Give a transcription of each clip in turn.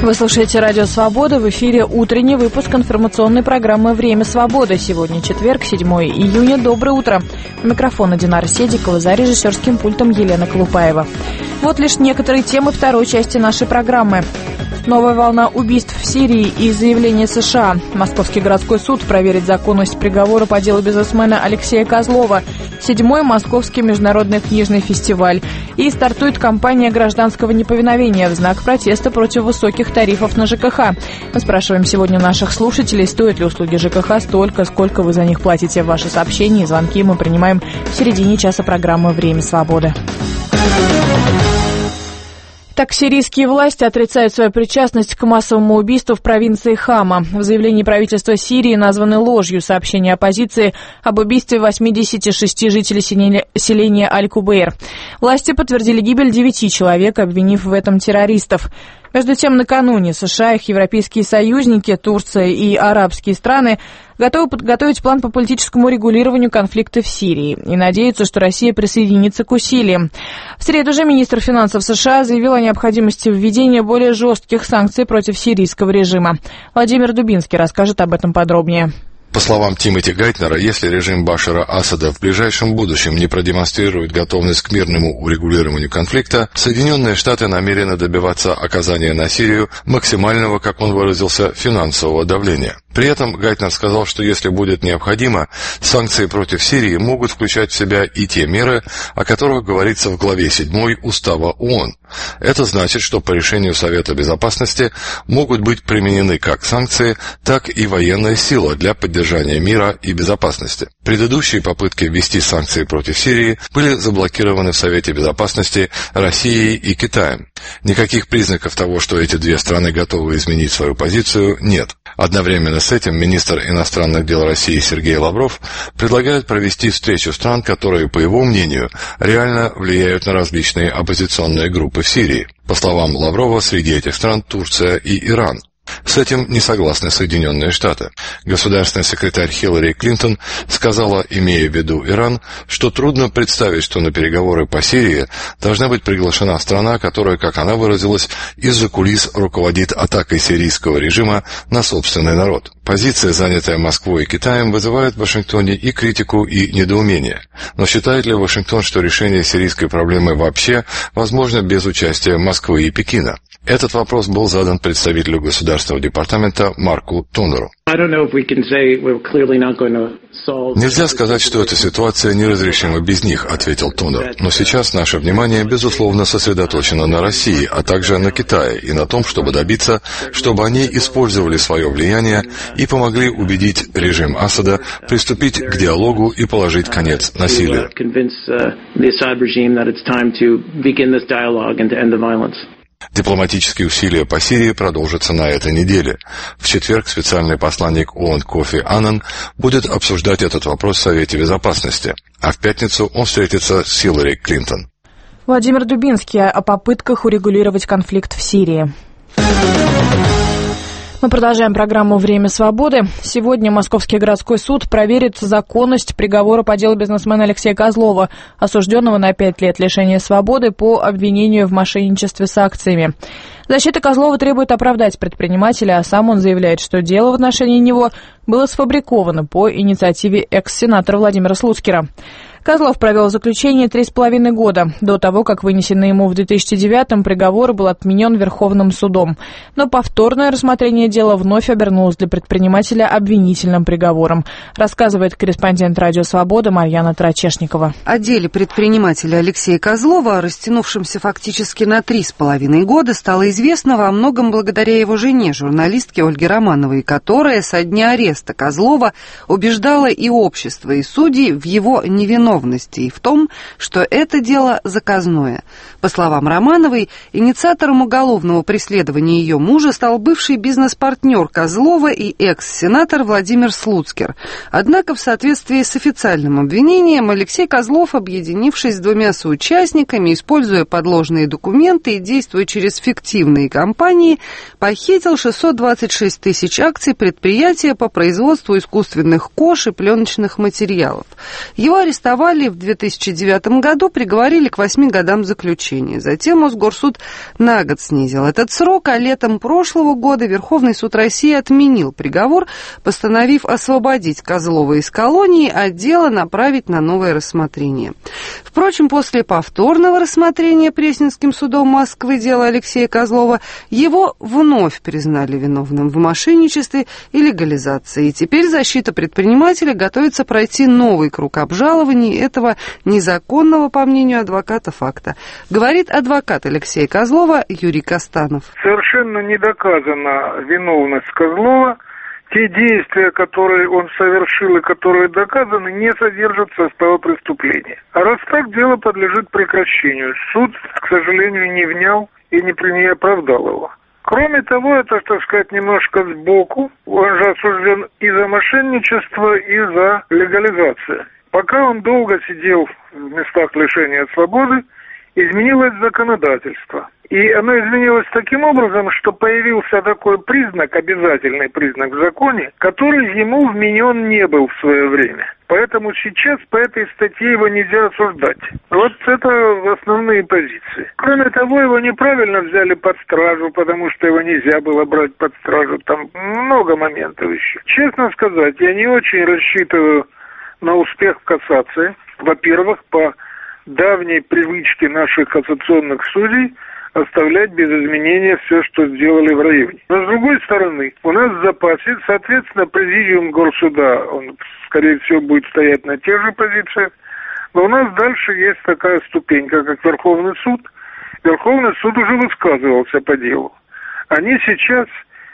Вы слушаете «Радио Свобода». В эфире утренний выпуск информационной программы «Время свободы». Сегодня четверг, 7 июня. Доброе утро. У микрофона Динара Седикова, за режиссерским пультом Елена Колупаева. Вот лишь некоторые темы второй части нашей программы. Новая волна убийств в Сирии и заявление США. Московский городской суд проверит законность приговора по делу бизнесмена Алексея Козлова. 7-й Московский международный книжный фестиваль. И стартует кампания гражданского неповиновения в знак протеста против высоких тарифов на ЖКХ. Мы спрашиваем сегодня наших слушателей, стоят ли услуги ЖКХ столько, сколько вы за них платите. Ваши сообщения и звонки мы принимаем в середине часа программы «Время свободы». Так, сирийские власти отрицают свою причастность к массовому убийству в провинции Хама. В заявлении правительства Сирии названы ложью сообщения оппозиции об убийстве 86 жителей селения Аль-Кубейр. Власти подтвердили гибель 9 человек, обвинив в этом террористов. Между тем, накануне США, их европейские союзники, Турция и арабские страны готовы подготовить план по политическому регулированию конфликта в Сирии и надеются, что Россия присоединится к усилиям. В среду же министр финансов США заявил о необходимости введения более жестких санкций против сирийского режима. Владимир Дубинский расскажет об этом подробнее. По словам Тимоти Гайтнера, если режим Башара Асада в ближайшем будущем не продемонстрирует готовность к мирному урегулированию конфликта, Соединенные Штаты намерены добиваться оказания на Сирию максимального, как он выразился, финансового давления. При этом Гайтнер сказал, что если будет необходимо, санкции против Сирии могут включать в себя и те меры, о которых говорится в главе 7 Устава ООН. Это значит, что по решению Совета Безопасности могут быть применены как санкции, так и военная сила для поддержания мира и безопасности. Предыдущие попытки ввести санкции против Сирии были заблокированы в Совете Безопасности Россией и Китаем. Никаких признаков того, что эти две страны готовы изменить свою позицию, нет. Одновременно с этим министр иностранных дел России Сергей Лавров предлагает провести встречу стран, которые, по его мнению, реально влияют на различные оппозиционные группы в Сирии. По словам Лаврова, среди этих стран Турция и Иран. С этим не согласны Соединенные Штаты. Государственный секретарь Хиллари Клинтон сказала, имея в виду Иран, что трудно представить, что на переговоры по Сирии должна быть приглашена страна, которая, как она выразилась, из-за кулис руководит атакой сирийского режима на собственный народ. Позиция, занятая Москвой и Китаем, вызывает в Вашингтоне и критику, и недоумение. Но считает ли Вашингтон, что решение сирийской проблемы вообще возможно без участия Москвы и Пекина? Этот вопрос был задан представителю Государственного департамента Марку Тоннеру. «Нельзя сказать, что эта ситуация неразрешима без них», — ответил Тоннер. «Но сейчас наше внимание, безусловно, сосредоточено на России, а также на Китае и на том, чтобы добиться, чтобы они использовали свое влияние и помогли убедить режим Асада приступить к диалогу и положить конец насилию». Дипломатические усилия по Сирии продолжатся на этой неделе. В четверг специальный посланник ООН Кофи Аннан будет обсуждать этот вопрос в Совете Безопасности, а в пятницу он встретится с Хиллари Клинтон. Владимир Дубинский о попытках урегулировать конфликт в Сирии. Мы продолжаем программу «Время свободы». Сегодня Московский городской суд проверит законность приговора по делу бизнесмена Алексея Козлова, осужденного на 5 лет лишения свободы по обвинению в мошенничестве с акциями. Защита Козлова требует оправдать предпринимателя, а сам он заявляет, что дело в отношении него было сфабриковано по инициативе экс-сенатора Владимира Слуцкера. Козлов провел заключение 3,5 года до того, как вынесенный ему в 2009-м приговор был отменен Верховным судом. Но повторное рассмотрение дела вновь обернулось для предпринимателя обвинительным приговором, рассказывает корреспондент «Радио Свобода» Марьяна Трачешникова. О деле предпринимателя Алексея Козлова, растянувшемся фактически на 3,5 года, стало известно во многом благодаря его жене, журналистке Ольге Романовой, которая со дня ареста Козлова убеждала и общество, и судей в его невиновности и в том, что это дело заказное. По словам Романовой, инициатором уголовного преследования ее мужа стал бывший бизнес-партнер Козлова и экс-сенатор Владимир Слуцкер. Однако в соответствии с официальным обвинением Алексей Козлов, объединившись с двумя соучастниками, используя подложные документы и действуя через фиктивные компании, похитил 626 тысяч акций предприятия по производству искусственных кож и пленочных материалов. Его арестовали арестовали в 2009 году, приговорили к 8 годам заключения. Затем Мосгорсуд на год снизил этот срок, а летом прошлого года Верховный суд России отменил приговор, постановив освободить Козлова из колонии, а дело направить на новое рассмотрение. Впрочем, после повторного рассмотрения Пресненским судом Москвы дела Алексея Козлова его вновь признали виновным в мошенничестве и легализации. И теперь защита предпринимателя готовится пройти новый круг обжалований этого незаконного, по мнению адвоката, факта. Говорит адвокат Алексея Козлова Юрий Костанов. Совершенно не доказана виновность Козлова. Те действия, которые он совершил и которые доказаны, не содержат состава преступления. А раз так, дело подлежит прекращению. Суд, к сожалению, не внял и не оправдал его. Кроме того, это, так сказать, немножко сбоку. Он же осужден и за мошенничество, и за легализацию. Пока он долго сидел в местах лишения свободы, изменилось законодательство. И оно изменилось таким образом, что появился такой признак, обязательный признак в законе, который ему вменен не был в свое время. Поэтому сейчас по этой статье его нельзя осуждать. Вот это основные позиции. Кроме того, его неправильно взяли под стражу, потому что его нельзя было брать под стражу. Там много моментов еще. Честно сказать, я не очень рассчитываю на успех в кассации. Во-первых, по давней привычке наших кассационных судей оставлять без изменения все, что сделали в районе. Но, с другой стороны, у нас в запасе, соответственно, президиум горсуда, он, скорее всего, будет стоять на тех же позициях, но у нас дальше есть такая ступенька, как Верховный суд. Верховный суд уже высказывался по делу. Они сейчас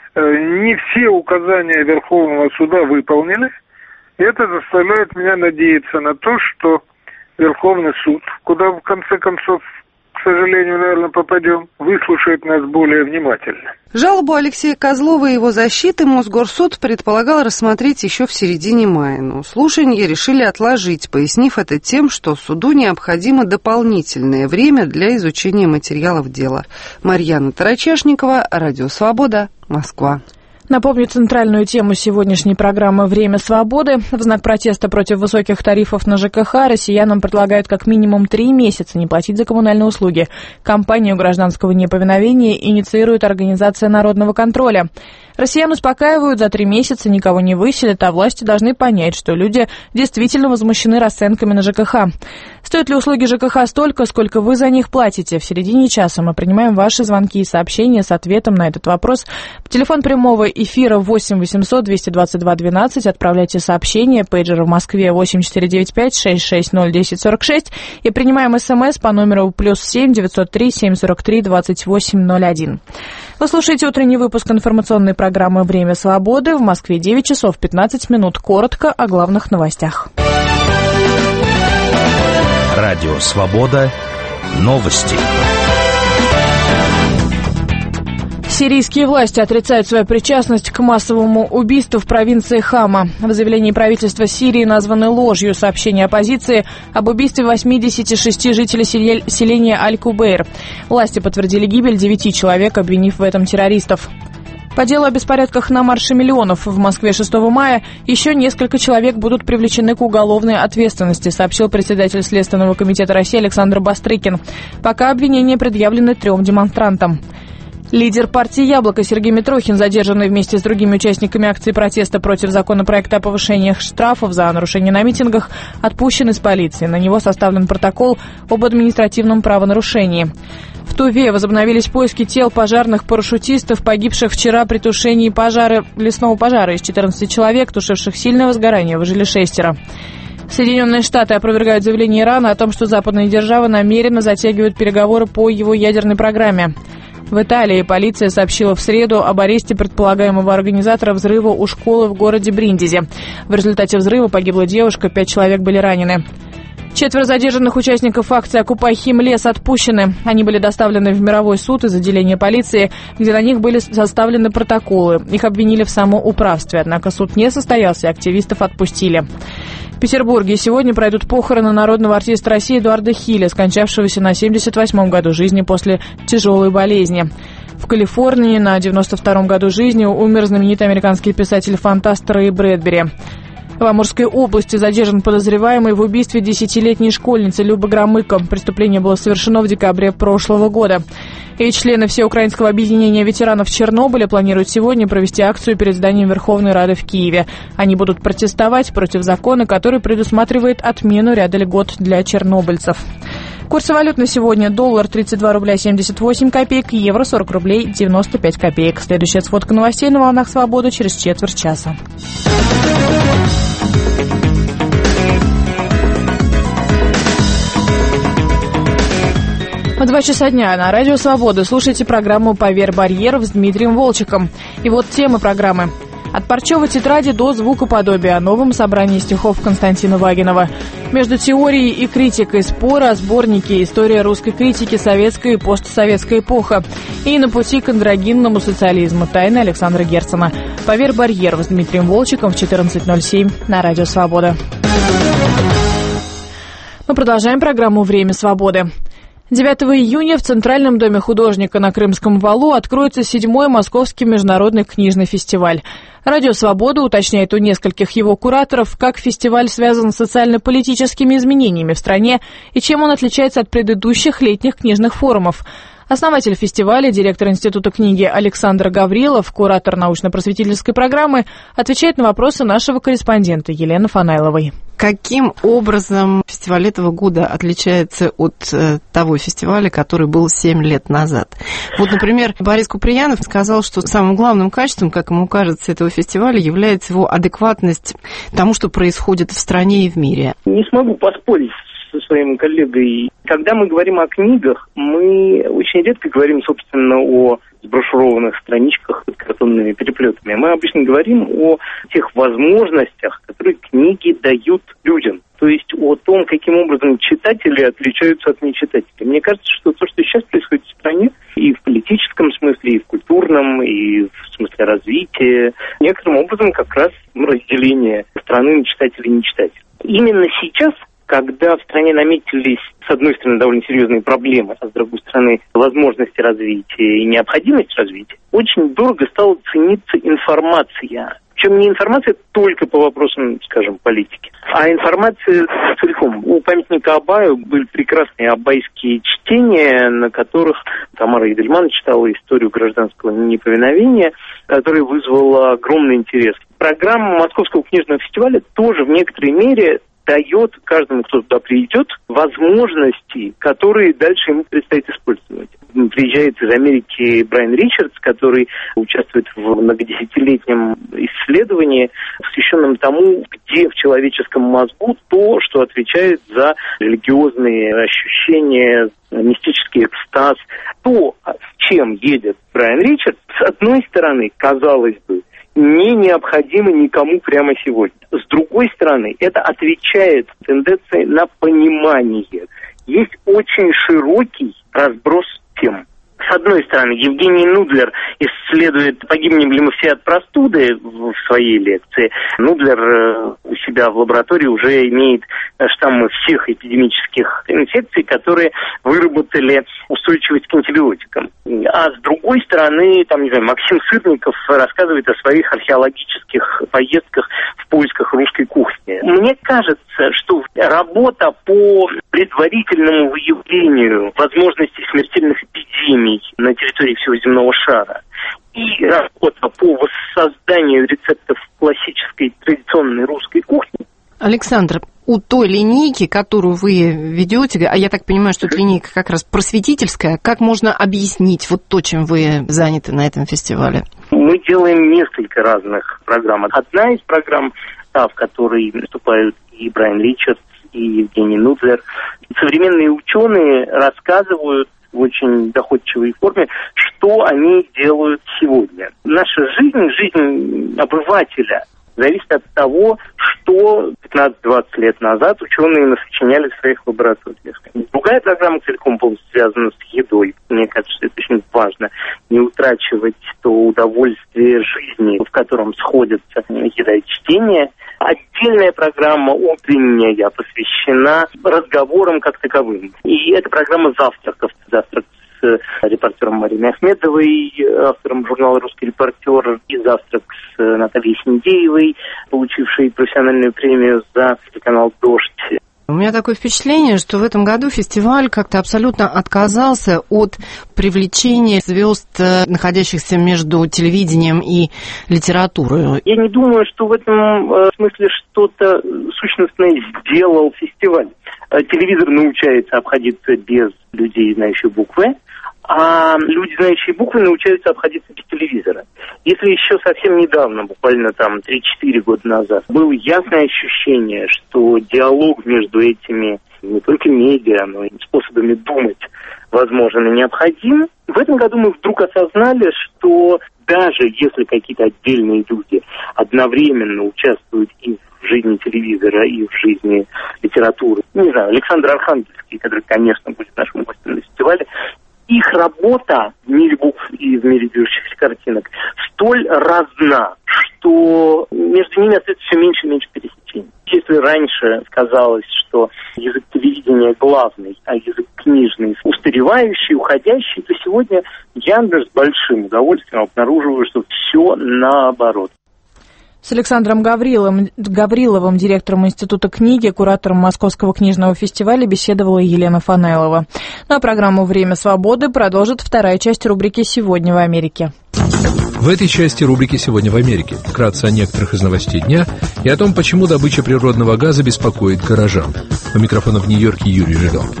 не все указания Верховного суда выполнили. Это заставляет меня надеяться на то, что Верховный суд, куда в конце концов, к сожалению, наверное, попадем, выслушает нас более внимательно. Жалобу Алексея Козлова и его защиты Мосгорсуд предполагал рассмотреть еще в середине мая, но слушания решили отложить, пояснив это тем, что суду необходимо дополнительное время для изучения материалов дела. Марьяна Тарачешникова, Радио Свобода, Москва. Напомню центральную тему сегодняшней программы «Время свободы». В знак протеста против высоких тарифов на ЖКХ россиянам предлагают как минимум 3 месяца не платить за коммунальные услуги. Кампанию гражданского неповиновения инициирует Организация народного контроля. Россиян успокаивают, за 3 месяца никого не выселят, а власти должны понять, что люди действительно возмущены расценками на ЖКХ. Стоят ли услуги ЖКХ столько, сколько вы за них платите? В середине часа мы принимаем ваши звонки и сообщения с ответом на этот вопрос. Телефон прямого эфира 8 800 222 12. Отправляйте сообщение. Пейджер в Москве 8495 660 1046. И принимаем СМС по номеру +7 903 743 2801. Вы слушаете утренний выпуск информационной программы «Время свободы». В Москве 9 часов 15 минут. Коротко о главных новостях. Радио «Свобода». Новости. Сирийские власти отрицают свою причастность к массовому убийству в провинции Хама. В заявлении правительства Сирии названы ложью сообщения оппозиции об убийстве 86 жителей селения Аль-Кубейр. Власти подтвердили гибель 9 человек, обвинив в этом террористов. По делу о беспорядках на Марше миллионов в Москве 6 мая еще несколько человек будут привлечены к уголовной ответственности, сообщил председатель Следственного комитета России Александр Бастрыкин. Пока обвинения предъявлены 3 демонстрантам. Лидер партии «Яблоко» Сергей Митрохин, задержанный вместе с другими участниками акции протеста против законопроекта о повышении штрафов за нарушение на митингах, отпущен из полиции. На него составлен протокол об административном правонарушении. В Туве возобновились поиски тел пожарных парашютистов, погибших вчера при тушении лесного пожара. Из 14 человек, тушивших сильное возгорание, выжили 6. Соединенные Штаты опровергают заявление Ирана о том, что западные державы намеренно затягивают переговоры по его ядерной программе. В Италии полиция сообщила в среду об аресте предполагаемого организатора взрыва у школы в городе Бриндизи. В результате взрыва погибла девушка, 5 человек были ранены. 4 задержанных участников акции «Окупай Химлес» отпущены. Они были доставлены в мировой суд из отделения полиции, где на них были составлены протоколы. Их обвинили в самоуправстве, однако суд не состоялся, активистов отпустили. В Петербурге сегодня пройдут похороны народного артиста России Эдуарда Хиля, скончавшегося на 78-м году жизни после тяжелой болезни. В Калифорнии на 92-м году жизни умер знаменитый американский писатель-фантаст Рэй Брэдбери. В Амурской области задержан подозреваемый в убийстве 10-летней школьницы Любы Громыко. Преступление было совершено в декабре прошлого года. И члены Всеукраинского объединения ветеранов Чернобыля планируют сегодня провести акцию перед зданием Верховной Рады в Киеве. Они будут протестовать против закона, который предусматривает отмену ряда льгот для чернобыльцев. Курсы валют на сегодня: доллар 32 рубля 78 копеек, евро 40 рублей 95 копеек. Следующая сводка новостей на волнах «Свободы» через четверть часа. В 2 часа дня на радио «Свобода» слушайте программу «Поверь барьеров» с Дмитрием Волчиком. И вот темы программы. От парчевой тетради до звукоподобия о новом собрании стихов Константина Вагинова. Между теорией и критикой спора о сборнике «История русской критики. Советская и постсоветская эпоха». И на пути к андрогинному социализму. Тайны Александра Герцена. «Поверь барьеров» с Дмитрием Волчиком в 14:07 на радио «Свобода». Мы продолжаем программу «Время свободы». 9 июня в Центральном доме художника на Крымском валу откроется 7-й Московский международный книжный фестиваль. Радио «Свобода» уточняет у нескольких его кураторов, как фестиваль связан с социально-политическими изменениями в стране и чем он отличается от предыдущих летних книжных форумов. Основатель фестиваля, директор Института книги Александр Гаврилов, куратор научно-просветительской программы, отвечает на вопросы нашего корреспондента Елены Фанайловой. Каким образом фестиваль этого года отличается от того фестиваля, который был 7 лет назад? Вот, например, Борис Куприянов сказал, что самым главным качеством, как ему кажется, этого фестиваля является его адекватность тому, что происходит в стране и в мире. Не смогу поспорить со своим коллегой. Когда мы говорим о книгах, мы очень редко говорим, собственно, о сброшурованных страничках с картонными переплетами. Мы обычно говорим о тех возможностях, которые книги дают людям. То есть о том, каким образом читатели отличаются от нечитателей. Мне кажется, что то, что сейчас происходит в стране, и в политическом смысле, и в культурном, и в смысле развития, некоторым образом как раз разделение страны на читателей и нечитателей. Именно сейчас, когда в стране наметились, с одной стороны, довольно серьезные проблемы, а с другой стороны, возможности развития и необходимость развития, очень дорого стала цениться информация. Причем не информация только по вопросам, скажем, политики, а информация целиком. У памятника Абаю были прекрасные абайские чтения, на которых Тамара Идельман читала историю гражданского неповиновения, которая вызвала огромный интерес. Программа Московского книжного фестиваля тоже в некоторой мере дает каждому, кто туда придет, возможности, которые дальше ему предстоит использовать. Приезжает из Америки Брайан Ричардс, который участвует в многодесятилетнем исследовании, посвященном тому, где в человеческом мозгу то, что отвечает за религиозные ощущения, мистический экстаз. То, с чем едет Брайан Ричардс, с одной стороны, казалось бы, не необходимо никому прямо сегодня. С другой стороны, это отвечает тенденции на понимание. Есть очень широкий разброс тем. С одной стороны, Евгений Нудлер исследует, погибнем ли мы все от простуды в своей лекции. Нудлер у себя в лаборатории уже имеет штаммы всех эпидемических инфекций, которые выработали устойчивость к антибиотикам. А с другой стороны, Максим Сырников рассказывает о своих археологических поездках в поисках русской кухни. Мне кажется, что работа по предварительному выявлению возможностей смертельных эпидемий на территории всего земного шара и работа по воссозданию рецептов классической традиционной русской кухни. Александр, у той линейки, которую вы ведете, а я так понимаю, что эта линейка как раз просветительская, как можно объяснить вот то, чем вы заняты на этом фестивале? Мы делаем несколько разных программ. Одна из программ, в которой выступают и Брайан Ричардс, и Евгений Нудлер, современные ученые рассказывают в очень доходчивой форме, что они делают сегодня. Наша жизнь обывателя зависит от того, что 15-20 лет назад ученые насочиняли в своих лабораториях. Другая программа целиком полностью связана с едой. Мне кажется, что это очень важно. Не утрачивать то удовольствие жизни, в котором сходятся еда и чтение. Отдельная программа утренняя посвящена разговорам как таковым. И это программа завтраков. Завтрак с репортером Мариной Ахмедовой, автором журнала «Русский репортер», и «Завтрак» с Натальей Синдеевой, получившей профессиональную премию за телеканал «Дождь». У меня такое впечатление, что в этом году фестиваль как-то абсолютно отказался от привлечения звезд, находящихся между телевидением и литературой. Я не думаю, что в этом смысле что-то сущностное сделал фестиваль. Телевизор научается обходиться без людей, знающих буквы, а люди, знающие буквы, научаются обходиться без телевизора. Если еще совсем недавно, буквально там 3-4 года назад, было ясное ощущение, что диалог между этими не только медиа, но и способами думать возможен и необходим, в этом году мы вдруг осознали, что даже если какие-то отдельные люди одновременно участвуют и в жизни телевизора, и в жизни литературы, не знаю, Александр Архангельский, который, конечно, будет нашим гостем на фестивале, их работа в мире букв и в мире движущихся картинок столь разна, что между ними остается все меньше и меньше пересечений. Если раньше казалось, что язык телевидения главный, а язык книжный устаревающий, уходящий, то сегодня я, например, с большим удовольствием обнаруживаю, что все наоборот. С Александром Гавриловым, директором Института книги, куратором Московского книжного фестиваля, беседовала Елена Фанайлова. Ну а программу «Время свободы» продолжит вторая часть рубрики «Сегодня в Америке». В этой части рубрики «Сегодня в Америке» вкратце о некоторых из новостей дня и о том, почему добыча природного газа беспокоит горожан. У микрофона в Нью-Йорке Юрий Жигалкин.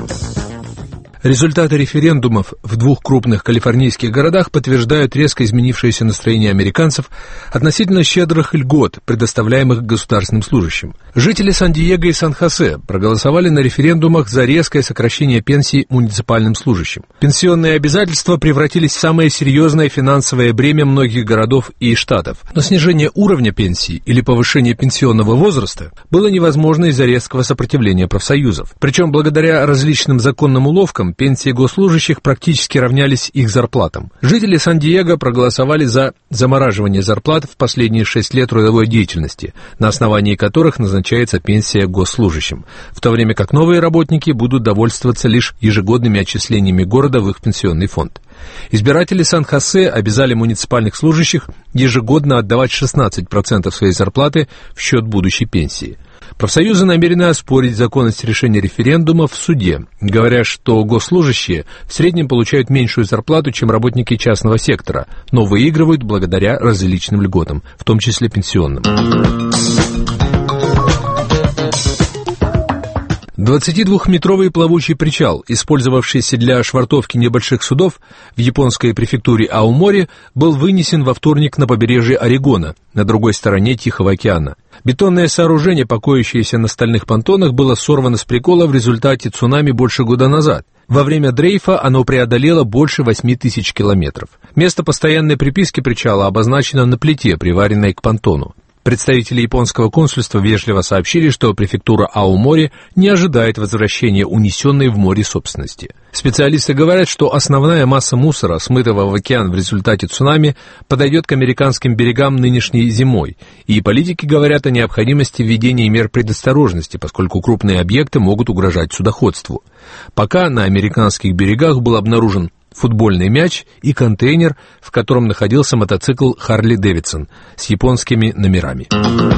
Результаты референдумов в двух крупных калифорнийских городах подтверждают резко изменившееся настроение американцев относительно щедрых льгот, предоставляемых государственным служащим. Жители Сан-Диего и Сан-Хосе проголосовали на референдумах за резкое сокращение пенсий муниципальным служащим. Пенсионные обязательства превратились в самое серьезное финансовое бремя многих городов и штатов. Но снижение уровня пенсий или повышение пенсионного возраста было невозможно из-за резкого сопротивления профсоюзов. Причем благодаря различным законным уловкам пенсии госслужащих практически равнялись их зарплатам. Жители Сан-Диего проголосовали за замораживание зарплат в последние 6 лет трудовой деятельности, на основании которых назначается пенсия госслужащим, в то время как новые работники будут довольствоваться лишь ежегодными отчислениями города в их пенсионный фонд. Избиратели Сан-Хосе обязали муниципальных служащих ежегодно отдавать 16% своей зарплаты в счет будущей пенсии. Профсоюзы намерены оспорить законность решения референдума в суде, говоря, что госслужащие в среднем получают меньшую зарплату, чем работники частного сектора, но выигрывают благодаря различным льготам, в том числе пенсионным. 22-метровый плавучий причал, использовавшийся для швартовки небольших судов в японской префектуре Аомори, был вынесен во вторник на побережье Орегона, на другой стороне Тихого океана. Бетонное сооружение, покоящееся на стальных понтонах, было сорвано с прикола в результате цунами больше года назад. Во время дрейфа оно преодолело больше 8000 километров. Место постоянной приписки причала обозначено на плите, приваренной к понтону. Представители японского консульства вежливо сообщили, что префектура Аомори не ожидает возвращения унесенной в море собственности. Специалисты говорят, что основная масса мусора, смытого в океан в результате цунами, подойдет к американским берегам нынешней зимой, и политики говорят о необходимости введения мер предосторожности, поскольку крупные объекты могут угрожать судоходству. Пока на американских берегах был обнаружен футбольный мяч и контейнер, в котором находился мотоцикл Харли Дэвидсон с японскими номерами.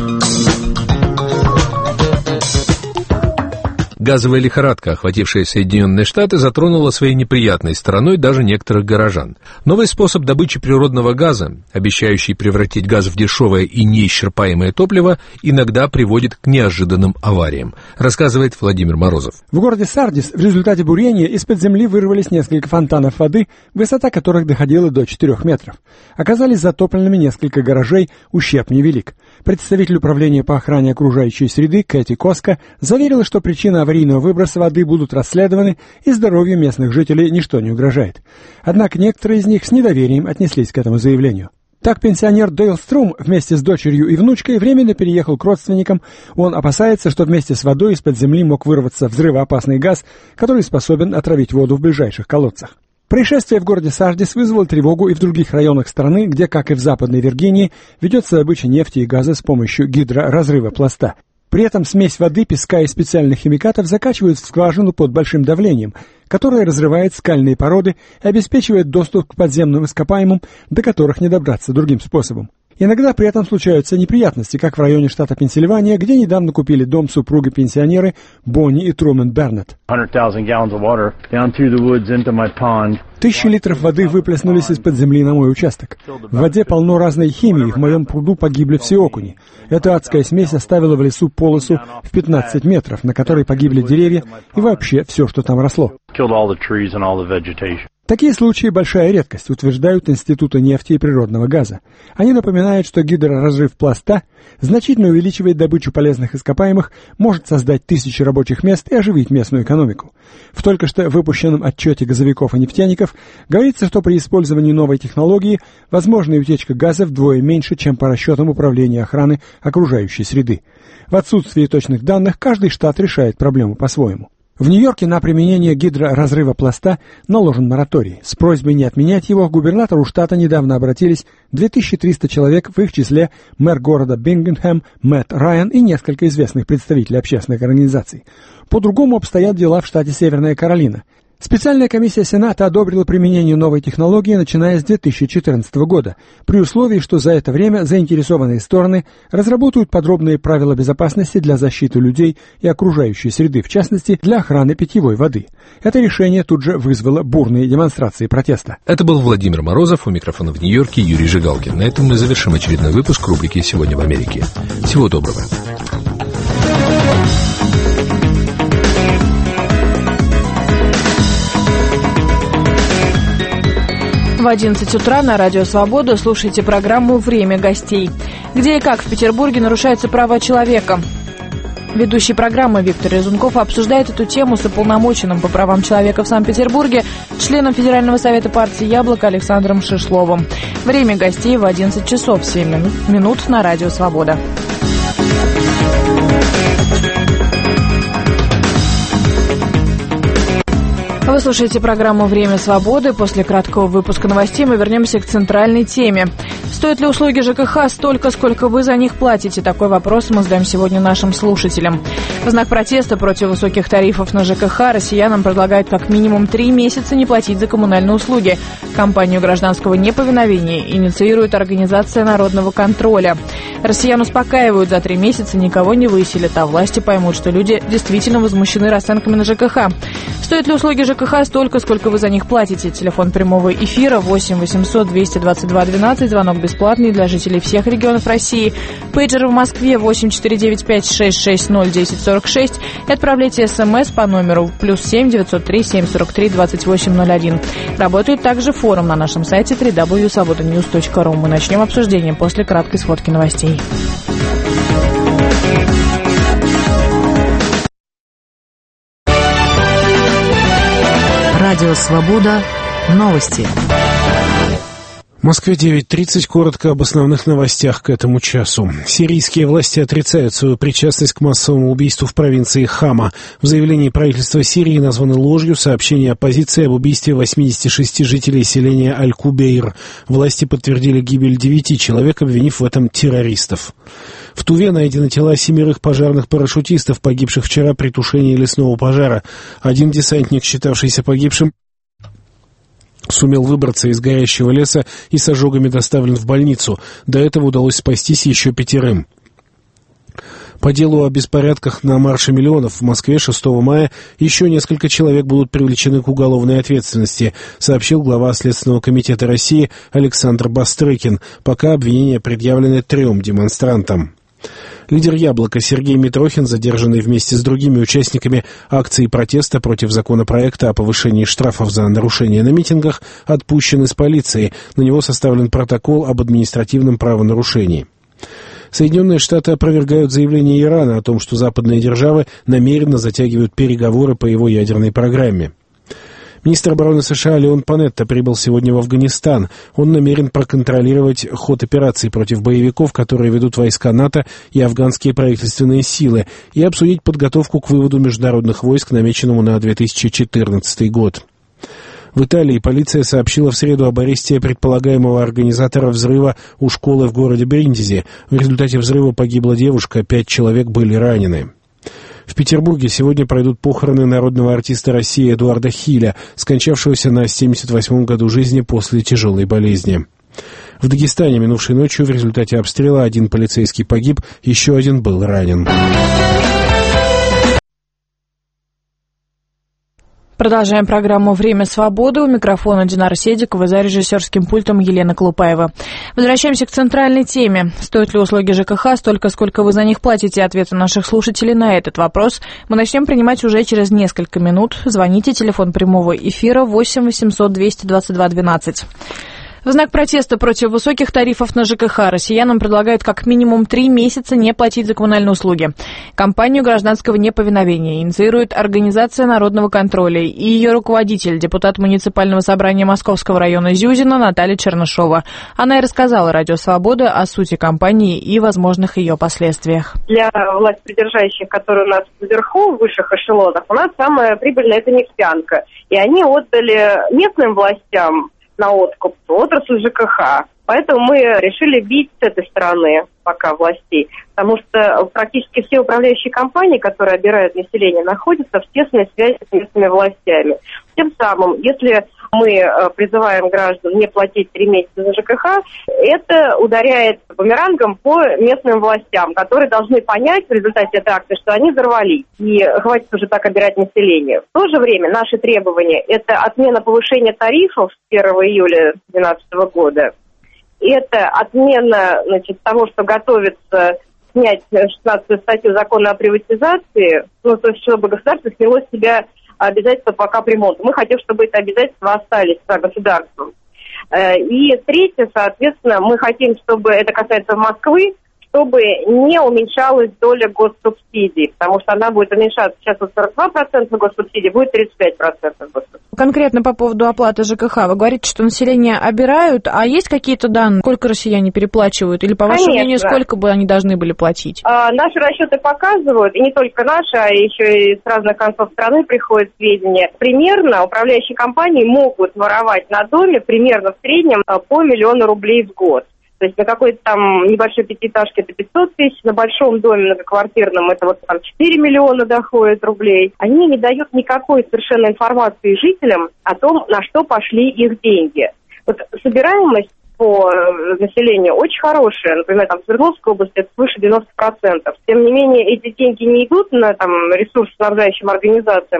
Газовая лихорадка, охватившая Соединенные Штаты, затронула своей неприятной стороной даже некоторых горожан. Новый способ добычи природного газа, обещающий превратить газ в дешевое и неисчерпаемое топливо, иногда приводит к неожиданным авариям, рассказывает Владимир Морозов. В городе Сардис в результате бурения из-под земли вырвались несколько фонтанов воды, высота которых доходила до 4 метров. Оказались затопленными несколько гаражей, ущерб невелик. Представитель управления по охране окружающей среды Кэти Коска заверила, что причины аварийного выброса воды будут расследованы и здоровью местных жителей ничто не угрожает. Однако некоторые из них с недоверием отнеслись к этому заявлению. Так пенсионер Дейл Струм вместе с дочерью и внучкой временно переехал к родственникам. Он опасается, что вместе с водой из-под земли мог вырваться взрывоопасный газ, который способен отравить воду в ближайших колодцах. Происшествие в городе Сардис вызвало тревогу и в других районах страны, где, как и в Западной Виргинии, ведется добыча нефти и газа с помощью гидроразрыва пласта. При этом смесь воды, песка и специальных химикатов закачивают в скважину под большим давлением, которое разрывает скальные породы и обеспечивает доступ к подземным ископаемым, до которых не добраться другим способом. Иногда при этом случаются неприятности, как в районе штата Пенсильвания, где недавно купили дом супруги-пенсионеры Бонни и Трумэн Бернетт. 1000 литров воды выплеснулись из-под земли на мой участок. В воде полно разной химии, в моем пруду погибли все окуни. Эта адская смесь оставила в лесу полосу в 15 метров, на которой погибли деревья и вообще все, что там росло. Такие случаи – большая редкость, утверждают институты нефти и природного газа. Они напоминают, что гидроразрыв пласта значительно увеличивает добычу полезных ископаемых, может создать тысячи рабочих мест и оживить местную экономику. В только что выпущенном отчете газовиков и нефтяников говорится, что при использовании новой технологии возможна утечка газа вдвое меньше, чем по расчетам Управления охраны окружающей среды. В отсутствии точных данных каждый штат решает проблему по-своему. В Нью-Йорке на применение гидроразрыва пласта наложен мораторий. С просьбой не отменять его к губернатору штата недавно обратились 2300 человек, в их числе мэр города Бингенхэм Мэтт Райан и несколько известных представителей общественных организаций. По-другому обстоят дела в штате Северная Каролина. Специальная комиссия Сената одобрила применение новой технологии, начиная с 2014 года, при условии, что за это время заинтересованные стороны разработают подробные правила безопасности для защиты людей и окружающей среды, в частности, для охраны питьевой воды. Это решение тут же вызвало бурные демонстрации протеста. Это был Владимир Морозов, у микрофона в Нью-Йорке Юрий Жигалкин. На этом мы завершим очередной выпуск рубрики «Сегодня в Америке». Всего доброго. В 11 утра на Радио Свобода слушайте программу «Время гостей». Где и как в Петербурге нарушаются права человека. Ведущий программы Виктор Резунков обсуждает эту тему с уполномоченным по правам человека в Санкт-Петербурге, членом Федерального совета партии «Яблоко» Александром Шишловым. Время гостей в 11 часов 7 минут на Радио Свобода. Вы слушаете программу «Время свободы». После краткого выпуска новостей мы вернемся к центральной теме. Стоят ли услуги ЖКХ столько, сколько вы за них платите? Такой вопрос мы задаем сегодня нашим слушателям. В знак протеста против высоких тарифов на ЖКХ россиянам предлагают как минимум 3 месяца не платить за коммунальные услуги. Кампанию гражданского неповиновения инициирует Организация народного контроля. Россиян успокаивают, за 3 месяца никого не выселят, а власти поймут, что люди действительно возмущены расценками на ЖКХ. Стоят ли услуги ЖКХ столько, сколько вы за них платите? Телефон прямого эфира 8 800 222 12, звонок бесплатный для жителей всех регионов России. Пейджер в Москве 8495 660 1046 и отправляйте СМС по номеру +7 903 743 2801. Работает также форум на нашем сайте www.svobodanews.ru. Мы начнем обсуждение после краткой сводки новостей. Радио «Свобода». Новости. В Москве 9:30. Коротко об основных новостях к этому часу. Сирийские власти отрицают свою причастность к массовому убийству в провинции Хама. В заявлении правительства Сирии названы ложью сообщения оппозиции об убийстве 86 жителей селения Аль-Кубейр. Власти подтвердили гибель 9 человек, обвинив в этом террористов. В Туве найдены тела 7 пожарных парашютистов, погибших вчера при тушении лесного пожара. Один десантник, считавшийся погибшим, сумел выбраться из горящего леса и с ожогами доставлен в больницу. До этого удалось спастись еще 5. По делу о беспорядках на Марше миллионов в Москве 6 мая еще несколько человек будут привлечены к уголовной ответственности, сообщил глава Следственного комитета России Александр Бастрыкин. Пока обвинения предъявлены 3 демонстрантам. Лидер «Яблока» Сергей Митрохин, задержанный вместе с другими участниками акции протеста против законопроекта о повышении штрафов за нарушения на митингах, отпущен из полиции. На него составлен протокол об административном правонарушении. Соединенные Штаты опровергают заявление Ирана о том, что западные державы намеренно затягивают переговоры по его ядерной программе. Министр обороны США Леон Панетта прибыл сегодня в Афганистан. Он намерен проконтролировать ход операций против боевиков, которые ведут войска НАТО и афганские правительственные силы, и обсудить подготовку к выводу международных войск, намеченному на 2014 год. В Италии полиция сообщила в среду об аресте предполагаемого организатора взрыва у школы в городе Бриндизи. В результате взрыва погибла девушка, 5 человек были ранены. В Петербурге сегодня пройдут похороны народного артиста России Эдуарда Хиля, скончавшегося на 78-м году жизни после тяжелой болезни. В Дагестане минувшей ночью в результате обстрела 1 полицейский погиб, еще 1 был ранен. Продолжаем программу «Время свободы». У микрофона Динара Седикова, за режиссерским пультом Елена Колупаева. Возвращаемся к центральной теме. Стоят ли услуги ЖКХ столько, сколько вы за них платите? Ответы наших слушателей на этот вопрос мы начнем принимать уже через несколько минут. Звоните, телефон прямого эфира 8 800 222 12. В знак протеста против высоких тарифов на ЖКХ россиянам предлагают как минимум 3 месяца не платить за коммунальные услуги. Кампанию гражданского неповиновения инициирует Организация народного контроля и ее руководитель, депутат муниципального собрания Московского района Зюзина Наталья Чернышова. Она и рассказала Радио Свобода о сути кампании и возможных ее последствиях. Для властьпридержащих, которые у нас вверху, в высших эшелонах, у нас самая прибыльная – это нефтянка. И они отдали местным властям на откуп отрасль ЖКХ. Поэтому мы решили бить с этой стороны пока властей, потому что практически все управляющие компании, которые обирают население, находятся в тесной связи с местными властями. Тем самым, если мы призываем граждан не платить 3 месяца за ЖКХ, это ударяет бумерангом по местным властям, которые должны понять в результате этой акции, что они взорвались, и хватит уже так обирать население. В то же время наши требования – это отмена повышения тарифов с 1 июля 2012 года, это отмена, того, что готовится снять 16-ю статью закона о приватизации, то есть чтобы государство сняло с себя обязательства по капремонту. Мы хотим, чтобы это обязательства остались за государством. И третье, соответственно, мы хотим, чтобы это касается Москвы, чтобы не уменьшалась доля госсубсидий, потому что она будет уменьшаться сейчас от 42% госсубсидий, будет 35% госсубсидий. Конкретно по поводу оплаты ЖКХ, вы говорите, что население обирают, а есть какие-то данные, сколько россияне переплачивают, или по вашему мнению, сколько бы они должны были платить? Наши расчеты показывают, и не только наши, а еще и с разных концов страны приходят сведения. Примерно управляющие компании могут воровать на доме примерно в среднем по 1 000 000 рублей в год. То есть на какой-то там небольшой пятиэтажке это 500 тысяч, на большом доме многоквартирном это вот там 4 миллиона доходит рублей. Они не дают никакой совершенно информации жителям о том, на что пошли их деньги. Вот собираемость по населению очень хорошая. Например, там в Свердловской области это свыше 90%. Тем не менее, эти деньги не идут на ресурсоснабжающим организациям,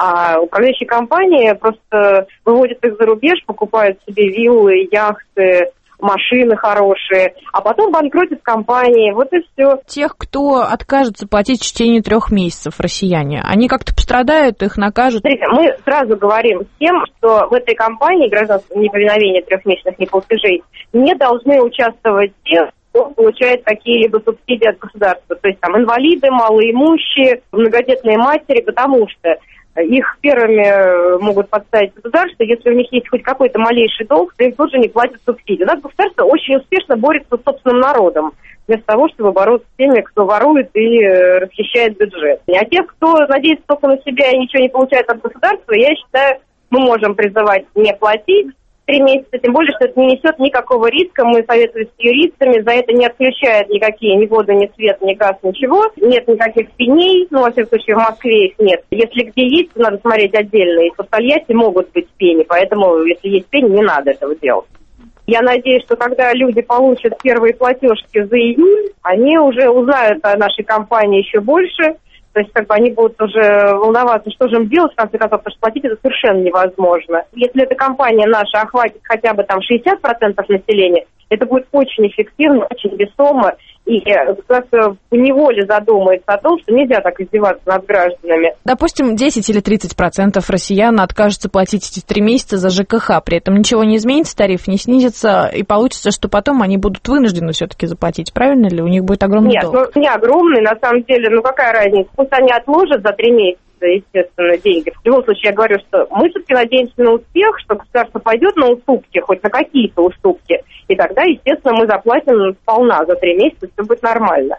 а управляющие компании просто выводят их за рубеж, покупают себе виллы, яхты, машины хорошие, а потом банкротят компании, вот и все. Тех, кто откажется платить в течение 3 месяцев, россияне, они как-то пострадают, их накажут? Смотрите, мы сразу говорим всем, что в этой кампании гражданского неповиновения 3-месячных неплатежей не должны участвовать те, кто получает какие-либо субсидии от государства, то есть там инвалиды, малоимущие, многодетные матери, потому что их первыми могут подставить государство, если у них есть хоть какой-то малейший долг, то им тут же не платят субсидии. У нас государство очень успешно борется с собственным народом, вместо того, чтобы бороться с теми, кто ворует и расхищает бюджет. А тех, кто надеется только на себя и ничего не получает от государства, я считаю, мы можем призывать не платить 3 месяца, тем более, что это не несет никакого риска. Мы советуемся с юристами, за это не отключают никакие ни воду, ни свет, ни газ, ничего. Нет никаких пеней, во всяком случае, в Москве их нет. Если где есть, то надо смотреть отдельно. И в Тольятти могут быть пени, поэтому, если есть пени, не надо этого делать. Я надеюсь, что когда люди получат первые платежки за июль, они уже узнают о нашей компании еще больше. То есть, они будут уже волноваться, что же им делать, в конце концов, потому что платить это совершенно невозможно. Если эта компания наша охватит хотя бы 60% населения, это будет очень эффективно, очень весомо, и государство поневоле задумается о том, что нельзя так издеваться над гражданами. Допустим, 10 или 30% россиян откажутся платить эти 3 месяца за ЖКХ, при этом ничего не изменится, тариф не снизится, и получится, что потом они будут вынуждены все-таки заплатить, правильно ли? У них будет огромный долг. Нет, не огромный, на самом деле, какая разница? Пусть они отложат за 3 месяца, естественно, деньги. В любом случае, я говорю, что мы все-таки надеемся на успех, что государство пойдет на уступки, хоть на какие-то уступки, и тогда, естественно, мы заплатим сполна за 3 месяца, все будет нормально.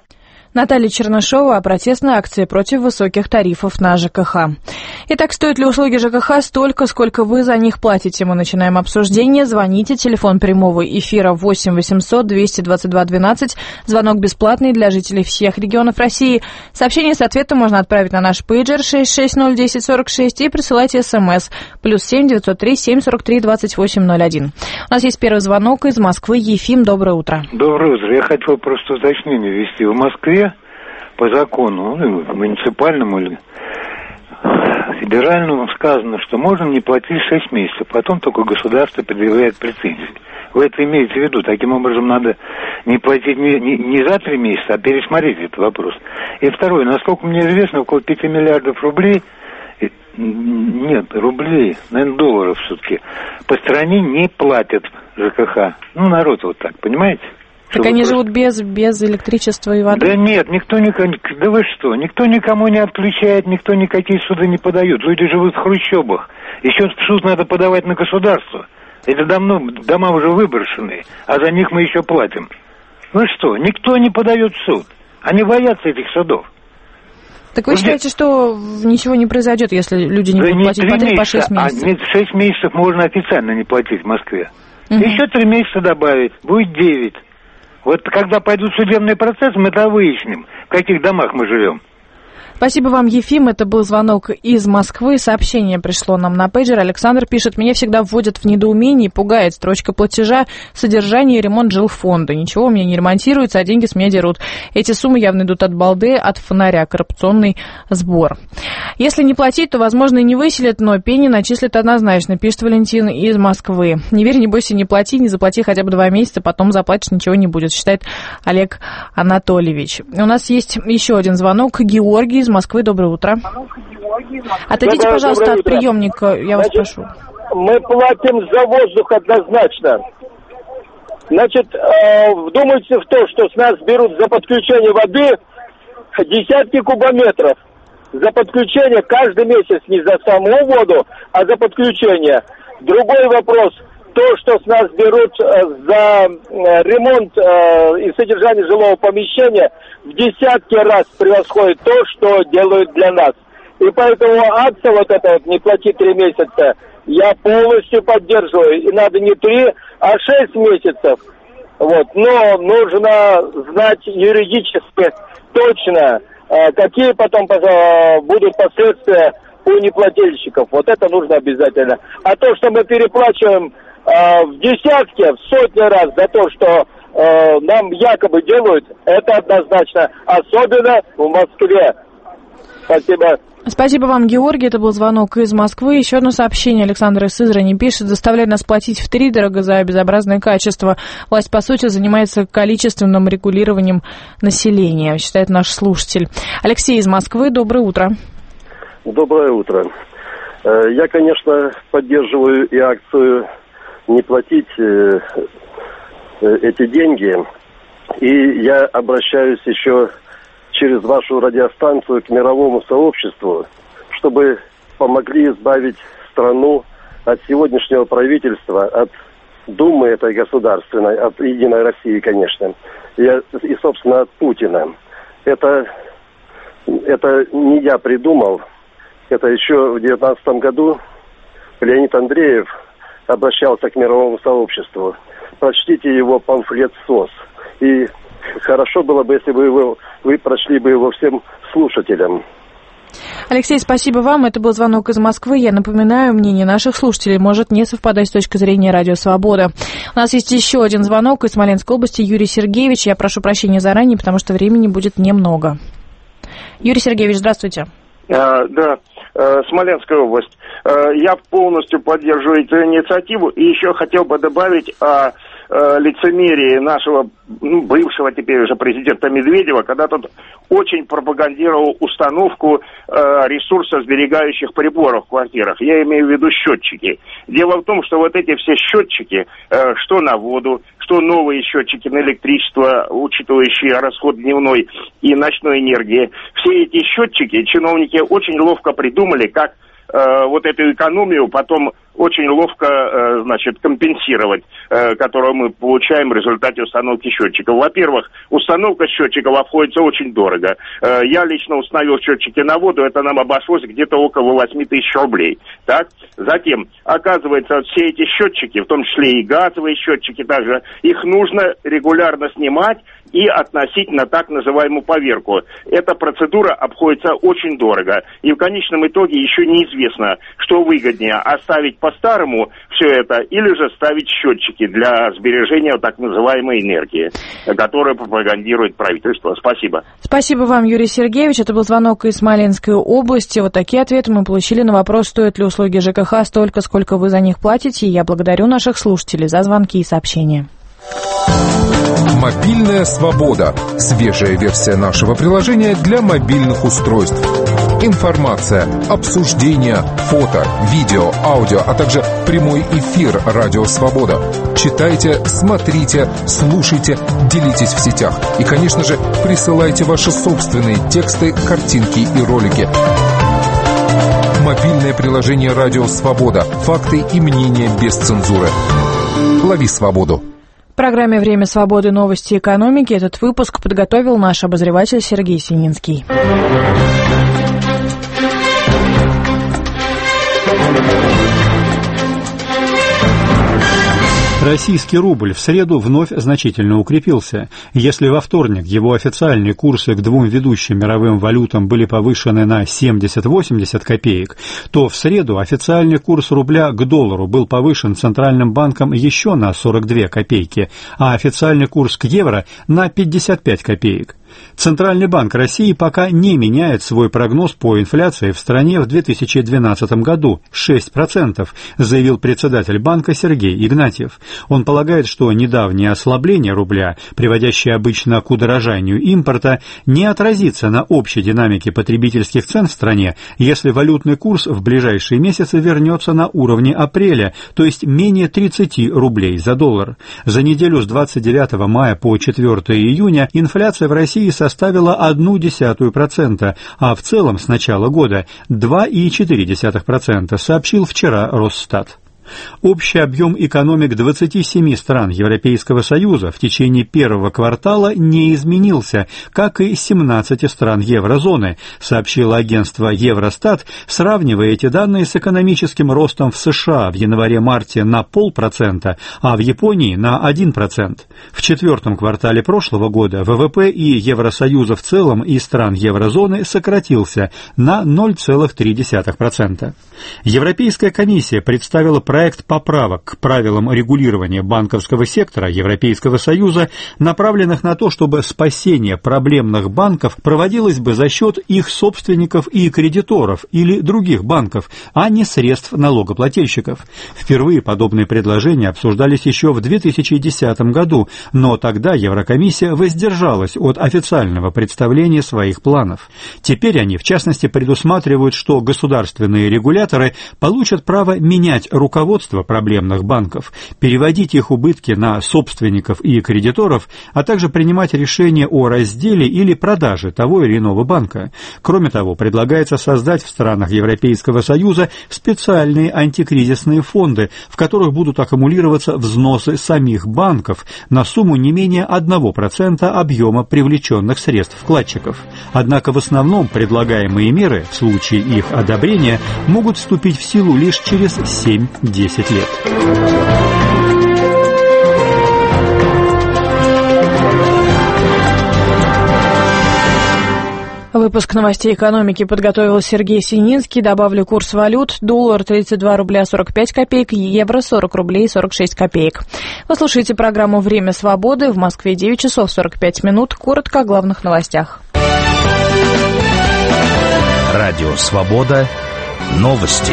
Наталья Чернышова о протестной акции против высоких тарифов на ЖКХ. Итак, стоят ли услуги ЖКХ столько, сколько вы за них платите? Мы начинаем обсуждение. Звоните. Телефон прямого эфира 8 800 222 12. Звонок бесплатный для жителей всех регионов России. Сообщение с ответом можно отправить на наш пейджер 6601046 и присылайте СМС +7 903 743 2801. У нас есть первый звонок из Москвы. Ефим, доброе утро. Доброе утро. Я хотел просто уточнение ввести. В Москве по закону, муниципальному или федеральному, сказано, что можно не платить 6 месяцев, потом только государство предъявляет претензии. Вы это имеете в виду? Таким образом, надо не платить не за 3 месяца, а пересмотреть этот вопрос. И второе, насколько мне известно, около 5 миллиардов рублей, нет, рублей, наверное, долларов все-таки, по стране не платят ЖКХ. Народ вот так, понимаете? Так они живут без электричества и воды? Да нет, да вы что, никто никому не отключает, никто никакие суды не подает. Люди живут в хрущебах. Еще в суд надо подавать на государство. Это давно дома уже выброшенные, а за них мы еще платим. Вы что, никто не подает в суд. Они боятся этих судов. Так вы считаете, что ничего не произойдет, если люди не будут платить по 3, по 6 месяцев? Нет, 6 месяцев можно официально не платить в Москве. Еще 3 месяца добавить, будет 9. Вот когда пойдут судебные процессы, мы это выясним, в каких домах мы живем. Спасибо вам, Ефим. Это был звонок из Москвы. Сообщение пришло нам на пейджер. Александр пишет: меня всегда вводят в недоумение и пугает строчка платежа содержание и ремонт жилфонда. Ничего у меня не ремонтируется, а деньги с меня дерут. Эти суммы явно идут от балды, от фонаря. Коррупционный сбор. Если не платить, то, возможно, и не выселят, но пени начислят однозначно, пишет Валентин из Москвы. Не верь, не бойся, не плати, не заплати хотя бы 2 месяца, потом заплатишь, ничего не будет, считает Олег Анатольевич. У нас есть еще один звонок. Георгий из Москвы, доброе утро. Отойдите, пожалуйста, от приемника, я вас прошу. Мы платим за воздух однозначно. Значит, вдумайтесь в то, что с нас берут за подключение воды десятки кубометров. За подключение каждый месяц, не за саму воду, а за подключение. Другой вопрос, то, что с нас берут за ремонт и содержание жилого помещения, в десятки раз превосходит то, что делают для нас. И поэтому акция вот эта вот «не плати 3 месяца» я полностью поддерживаю. И надо не 3, а 6 месяцев. Вот. Но нужно знать юридически точно, какие потом будут последствия у неплательщиков. Вот это нужно обязательно. А то, что мы переплачиваем в десятки, в сотни раз за то, что нам якобы делают, это однозначно. Особенно в Москве. Спасибо. Спасибо вам, Георгий. Это был звонок из Москвы. Еще одно сообщение. Александр из Сызрани пишет: заставляет нас платить втридорога за безобразное качество. Власть, по сути, занимается количественным регулированием населения, считает наш слушатель. Алексей из Москвы, доброе утро. Доброе утро. Я, конечно, поддерживаю и акцию не платить эти деньги. И я обращаюсь еще через вашу радиостанцию к мировому сообществу, чтобы помогли избавить страну от сегодняшнего правительства, от Думы этой государственной, от Единой России, конечно, и собственно, от Путина. Это не я придумал. Это еще в 2019 году Леонид Андреев обращался к мировому сообществу. Прочтите его памфлет «СОС». И хорошо было бы, если бы вы прочли бы его всем слушателям. Алексей, спасибо вам. Это был звонок из Москвы. Я напоминаю, мнение наших слушателей может не совпадать с точки зрения Радио Свобода. У нас есть еще один звонок из Смоленской области. Юрий Сергеевич. Я прошу прощения заранее, потому что времени будет немного. Юрий Сергеевич, здравствуйте. Да, Смоленская область. Я полностью поддерживаю эту инициативу и еще хотел бы добавить о лицемерии нашего бывшего теперь уже президента Медведева, когда тот очень пропагандировал установку ресурсосберегающих приборов в квартирах. Я имею в виду счетчики. Дело в том, что вот эти все счетчики, что на воду, что новые счетчики на электричество, учитывающие расход дневной и ночной энергии, все эти счетчики чиновники очень ловко придумали, как вот эту экономию потом очень ловко, компенсировать, которую мы получаем в результате установки счетчиков. Во-первых, установка счетчиков обходится очень дорого. Я лично установил счетчики на воду, это нам обошлось где-то около 8 тысяч рублей. Так? Затем, оказывается, все эти счетчики, в том числе и газовые счетчики также, их нужно регулярно снимать и относить на так называемую поверку. Эта процедура обходится очень дорого. И в конечном итоге еще неизвестно, что выгоднее, оставить по-старому все это или же ставить счетчики для сбережения так называемой энергии, которую пропагандирует правительство. Спасибо. Спасибо вам, Юрий Сергеевич. Это был звонок из Смоленской области. Вот такие ответы мы получили на вопрос, стоят ли услуги ЖКХ столько, сколько вы за них платите. И я благодарю наших слушателей за звонки и сообщения. Мобильная свобода. Свежая версия нашего приложения для мобильных устройств. Информация, обсуждения, фото, видео, аудио, а также прямой эфир «Радио Свобода». Читайте, смотрите, слушайте, делитесь в сетях. И, конечно же, присылайте ваши собственные тексты, картинки и ролики. Мобильное приложение «Радио Свобода». Факты и мнения без цензуры. Лови свободу. В программе «Время свободы. Новости экономики» этот выпуск подготовил наш обозреватель Сергей Сининский. Российский рубль в среду вновь значительно укрепился. Если во вторник его официальные курсы к двум ведущим мировым валютам были повышены на 70-80 копеек, то в среду официальный курс рубля к доллару был повышен Центральным банком еще на 42 копейки, а официальный курс к евро на 55 копеек. Центральный банк России пока не меняет свой прогноз по инфляции в стране в 2012 году – 6%, заявил председатель банка Сергей Игнатьев. Он полагает, что недавнее ослабление рубля, приводящее обычно к удорожанию импорта, не отразится на общей динамике потребительских цен в стране, если валютный курс в ближайшие месяцы вернется на уровни апреля, то есть менее 30 рублей за доллар. За неделю с 29 мая по 4 июня инфляция в России составила 0,1%, а в целом с начала года 2,4%, сообщил вчера Росстат. Общий объем экономик 27 стран Европейского Союза в течение первого квартала не изменился, как и 17 стран еврозоны, сообщило агентство Евростат, сравнивая эти данные с экономическим ростом в США в январе-марте на 0,5%, а в Японии на 1%. В четвертом квартале прошлого года ВВП и Евросоюза в целом и стран еврозоны сократился на 0,3%. Европейская комиссия представила проект поправок к правилам регулирования банковского сектора Европейского Союза, направленных на то, чтобы спасение проблемных банков проводилось бы за счет их собственников и кредиторов или других банков, а не средств налогоплательщиков. Впервые подобные предложения обсуждались еще в 2010 году, но тогда Еврокомиссия воздержалась от официального представления своих планов. Теперь они, в частности, предусматривают, что государственные регуляторы получат право менять руководство проблемных банков, переводить их убытки на собственников и кредиторов, а также принимать решения о разделе или продаже того или иного банка. Кроме того, предлагается создать в странах Европейского Союза специальные антикризисные фонды, в которых будут аккумулироваться взносы самих банков на сумму не менее 1% объема привлеченных средств вкладчиков. Однако в основном предлагаемые меры, в случае их одобрения, могут вступить в силу лишь через 7-10 лет. Выпуск новостей экономики подготовил Сергей Сининский. Добавлю курс валют. Доллар 32 рубля 45 копеек, евро 40 рублей 46 копеек. Вы слушаете программу «Время свободы». В Москве 9 часов 45 минут. Коротко о главных новостях. Радио «Свобода». Новости.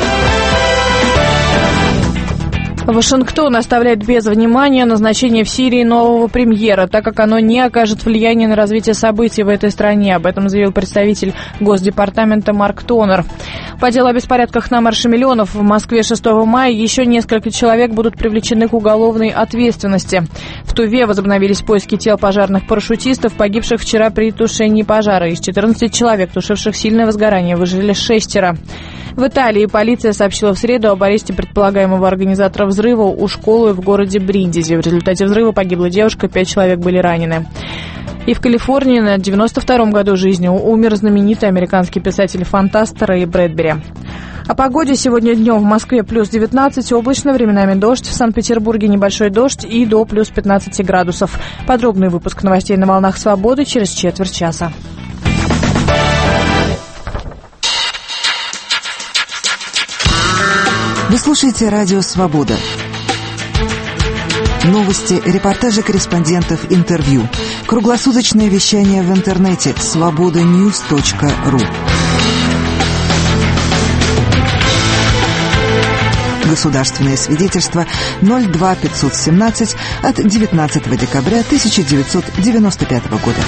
Вашингтон оставляет без внимания назначение в Сирии нового премьера, так как оно не окажет влияния на развитие событий в этой стране. Об этом заявил представитель Госдепартамента Марк Тонер. По делу о беспорядках на Марше миллионов в Москве 6 мая еще несколько человек будут привлечены к уголовной ответственности. В Туве возобновились поиски тел пожарных парашютистов, погибших вчера при тушении пожара. Из 14 человек, тушивших сильное возгорание, выжили 6. В Италии полиция сообщила в среду об аресте предполагаемого организатора взрыва у школы в городе Бриндизи. В результате взрыва погибла девушка, 5 человек были ранены. И в Калифорнии на 92-м году жизни умер знаменитый американский писатель-фантаст Рэй Брэдбери. О погоде сегодня днем в Москве плюс 19, облачно, временами дождь, в Санкт-Петербурге небольшой дождь и до плюс 15 градусов. Подробный выпуск новостей на волнах Свободы через четверть часа. Вы слушаете радио «Свобода». Новости, репортажи корреспондентов, интервью. Круглосуточное вещание в интернете svobodanews.ru. Государственное свидетельство 02517 от 19 декабря 1995 года.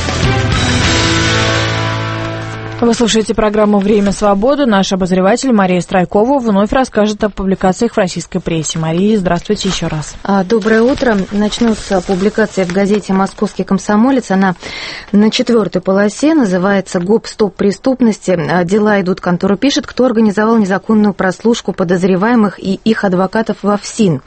Вы слушаете программу «Время свободы». Наш обозреватель Мария Страйкова вновь расскажет о публикациях в российской прессе. Мария, здравствуйте еще раз. Доброе утро. Начну с публикации в газете «Московский комсомолец». Она на 4-й полосе, называется «ГОП. Стоп преступности. Дела идут». Контора пишет, кто организовал незаконную прослушку подозреваемых и их адвокатов во ФСИН.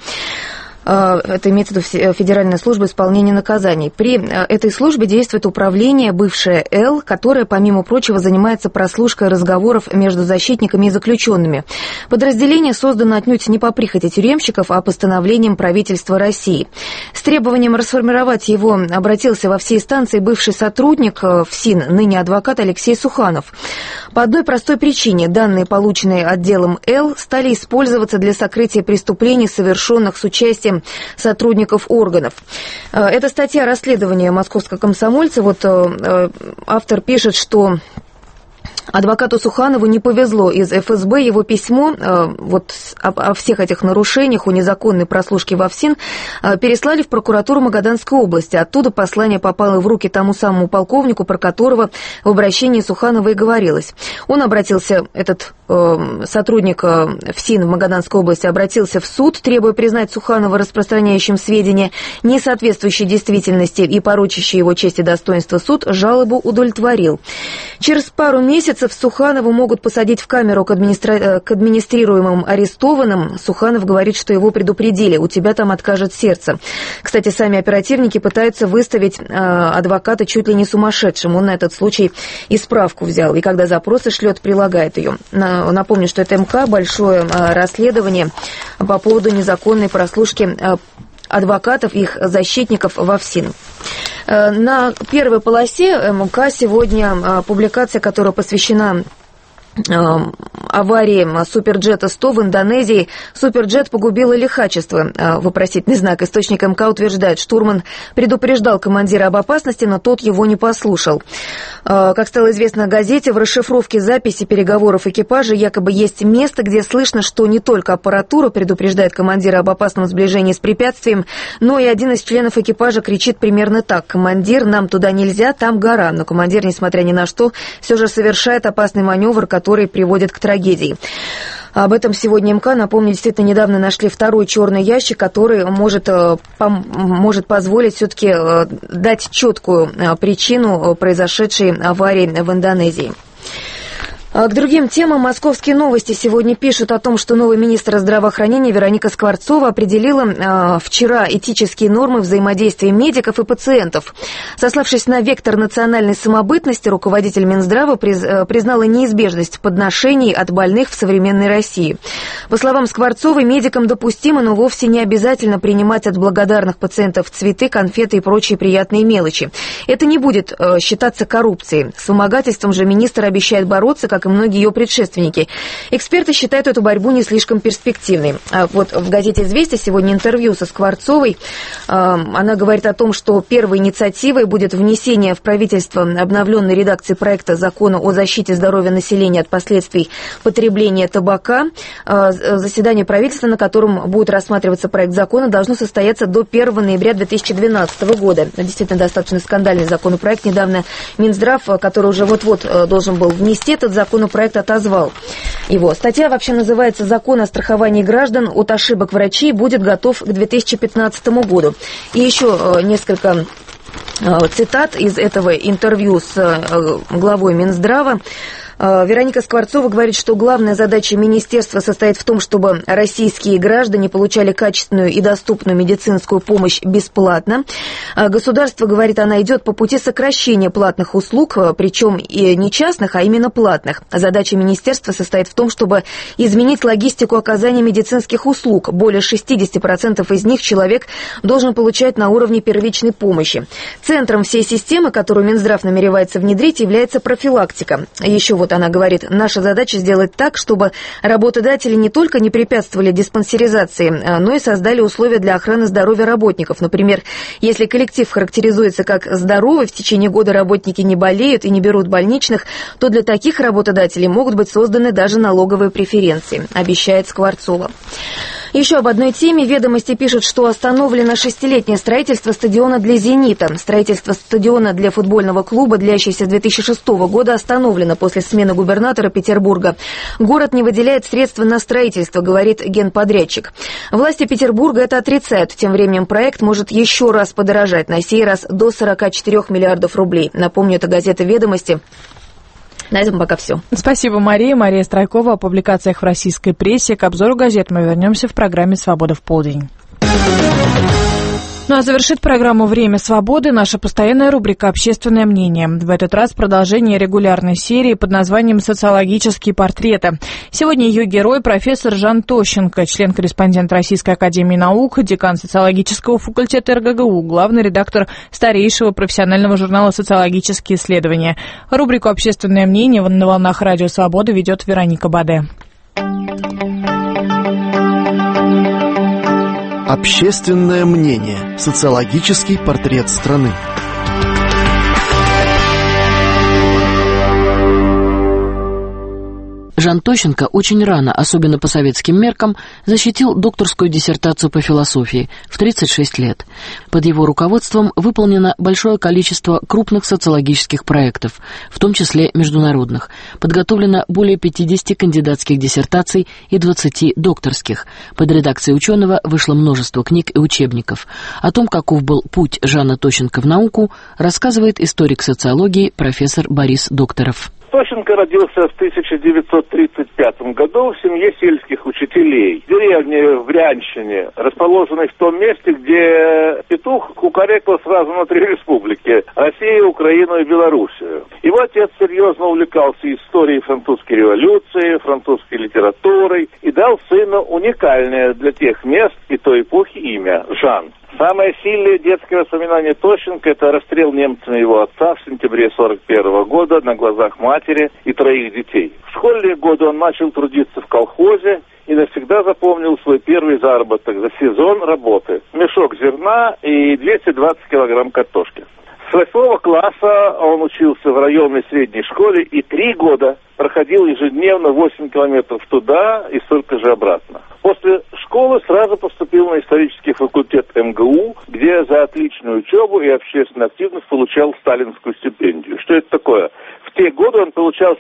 Это имеется в виду Федеральная служба исполнения наказаний. При этой службе действует управление, бывшее Л, которое, помимо прочего, занимается прослушкой разговоров между защитниками и заключенными. Подразделение создано отнюдь не по прихоти тюремщиков, а постановлением правительства России. С требованием расформировать его обратился во все инстанции бывший сотрудник ФСИН, ныне адвокат Алексей Суханов. По одной простой причине: данные, полученные отделом Л, стали использоваться для сокрытия преступлений, совершенных с участием сотрудников органов. Это статья расследования «Московского комсомольца». Вот автор пишет, что адвокату Суханову не повезло. Из ФСБ его письмо вот о всех этих нарушениях, о незаконной прослушке во ФСИН переслали в прокуратуру Магаданской области. Оттуда послание попало в руки тому самому полковнику, про которого в обращении Суханова и говорилось. Он обратился, этот сотрудник ФСИН в Магаданской области, обратился в суд, требуя признать Суханова распространяющим сведения, не соответствующие действительности и порочащие его честь и достоинство. Суд жалобу удовлетворил. Через пару месяцев Суханову могут посадить в камеру к администрируемым арестованным. Суханов говорит, что его предупредили: у тебя там откажет сердце. Кстати, сами оперативники пытаются выставить адвоката чуть ли не сумасшедшим. Он на этот случай и справку взял, и когда запросы шлет, прилагает ее. Напомню, что это МК, большое расследование по поводу незаконной прослушки адвокатов и их защитников во ФСИН. На первой полосе МК сегодня публикация, которая посвящена аварии Суперджета 100 в Индонезии. Суперджет погубило лихачество. Вопросительный знак. Источник МК утверждает, штурман предупреждал командира об опасности, но тот его не послушал. Как стало известно газете, в расшифровке записи переговоров экипажа якобы есть место, где слышно, что не только аппаратура предупреждает командира об опасном сближении с препятствием, но и один из членов экипажа кричит примерно так: «Командир, нам туда нельзя, там гора». Но командир, несмотря ни на что, все же совершает опасный маневр, который приводит к трагедии. Об этом сегодня МК, напомню, действительно недавно нашли второй черный ящик, который может позволить все-таки дать четкую причину произошедшей аварии в Индонезии. К другим темам. Московские новости сегодня пишут о том, что новый министр здравоохранения Вероника Скворцова определила вчера этические нормы взаимодействия медиков и пациентов. Сославшись на вектор национальной самобытности, руководитель Минздрава признала неизбежность подношений от больных в современной России. По словам Скворцовой, медикам допустимо, но вовсе не обязательно принимать от благодарных пациентов цветы, конфеты и прочие приятные мелочи. Это не будет считаться коррупцией. С вымогательством же министр обещает бороться, как и многие ее предшественники. Эксперты считают эту борьбу не слишком перспективной. Вот в газете «Известия» сегодня интервью со Скворцовой. Она говорит о том, что первой инициативой будет внесение в правительство обновленной редакции проекта закона о защите здоровья населения от последствий потребления табака. Заседание правительства, на котором будет рассматриваться проект закона, должно состояться до 1 ноября 2012 года. Действительно, достаточно скандальный законопроект. Недавно Минздрав, который уже вот-вот должен был внести этот законопроект, отозвал его. Статья вообще называется «Закон о страховании граждан от ошибок врачей будет готов к 2015 году». И еще несколько цитат из этого интервью с главой Минздрава. Вероника Скворцова говорит, что главная задача министерства состоит в том, чтобы российские граждане получали качественную и доступную медицинскую помощь бесплатно. Государство, говорит она, идет по пути сокращения платных услуг, причем и не частных, а именно платных. Задача министерства состоит в том, чтобы изменить логистику оказания медицинских услуг. Более 60% из них человек должен получать на уровне первичной помощи. Центром всей системы, которую Минздрав намеревается внедрить, является профилактика. Еще вот она говорит, наша задача сделать так, чтобы работодатели не только не препятствовали диспансеризации, но и создали условия для охраны здоровья работников. Например, если коллектив характеризуется как здоровый, в течение года работники не болеют и не берут больничных, то для таких работодателей могут быть созданы даже налоговые преференции, обещает Скворцова. Еще об одной теме. «Ведомости» пишут, что остановлено 6-летнее строительство стадиона для «Зенита». Строительство стадиона для футбольного клуба, длящееся с 2006 года, остановлено после смены губернатора Петербурга. Город не выделяет средства на строительство, говорит генподрядчик. Власти Петербурга это отрицают. Тем временем проект может еще раз подорожать, на сей раз до 44 миллиардов рублей. Напомню, это газета «Ведомости». На этом пока все. Спасибо, Мария. Мария Страйкова о публикациях в российской прессе. К обзору газет мы вернемся в программе «Свобода в полдень». Ну а завершит программу «Время свободы» наша постоянная рубрика «Общественное мнение». В этот раз продолжение регулярной серии под названием «Социологические портреты». Сегодня ее герой профессор Жан Тощенко, член-корреспондент Российской академии наук, декан социологического факультета РГГУ, главный редактор старейшего профессионального журнала «Социологические исследования». Рубрику «Общественное мнение» на волнах Радио Свобода ведет Вероника Баде. Общественное мнение. Социологический портрет страны. Жан Тощенко очень рано, особенно по советским меркам, защитил докторскую диссертацию по философии в 36 лет. Под его руководством выполнено большое количество крупных социологических проектов, в том числе международных. Подготовлено более 50 кандидатских диссертаций и 20 докторских. Под редакцией ученого вышло множество книг и учебников. О том, каков был путь Жана Тощенко в науку, рассказывает историк социологии профессор Борис Докторов. Тощенко родился в 1935 году в семье сельских учителей в деревне в Брянщине, расположенной в том месте, где петух кукарекал сразу на 3 республики – Россию, Украину и Белоруссию. Его отец серьезно увлекался историей французской революции, французской литературой и дал сыну уникальное для тех мест и той эпохи имя – Жан. Самое сильное детское воспоминание Тощенко – это расстрел немцами его отца в сентябре 1941 года на глазах матери и 3 детей. В школьные годы он начал трудиться в колхозе и навсегда запомнил свой первый заработок за сезон работы. Мешок зерна и 220 килограмм картошки. С 8 класса он учился в районной средней школе и 3 года проходил ежедневно 8 километров туда и столько же обратно. После школы сразу поступил на исторический факультет МГУ, где за отличную учебу и общественную активность получал сталинскую стипендию. Что это такое? В те годы он получал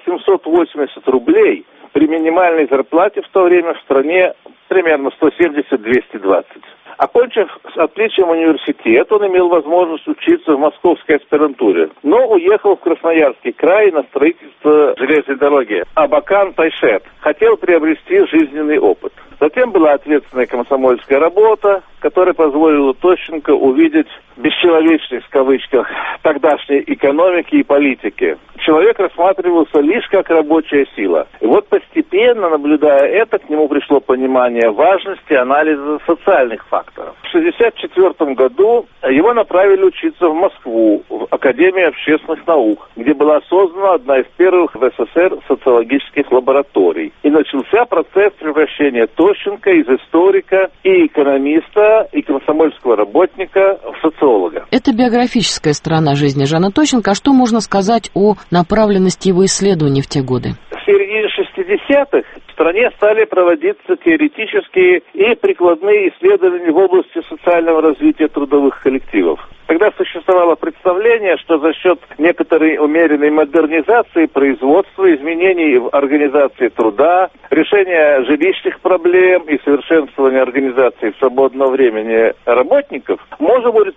780 рублей при минимальной зарплате в то время в стране примерно 170-220. Окончив с отличием университет, он имел возможность учиться в московской аспирантуре, но уехал в Красноярский край на строительство железной дороги. Абакан Тайшет хотел приобрести жизненный опыт. Затем была ответственная комсомольская работа, которая позволила Тощенко увидеть бесчеловечность, в кавычках, тогдашней экономики и политики. Человек рассматривался лишь как рабочая сила. И вот постепенно, наблюдая это, к нему пришло понимание важности анализа социальных факторов. В 1964 году его направили учиться в Москву, в Академию общественных наук, где была создана одна из первых в СССР социологических лабораторий. И начался процесс превращения Тощенко из историка и экономиста, и комсомольского работника в социолога. Это биографическая сторона жизни Жана Тощенко. А что можно сказать о направленности его исследований в те годы? В середине 60-х в стране стали проводиться теоретические и прикладные исследования в области социального развития трудовых коллективов. Тогда существовало представление, что за счет некоторой умеренной модернизации производства, изменений в организации труда, решения жилищных проблем и совершенствования организации свободного времени работников, можно будет принципиально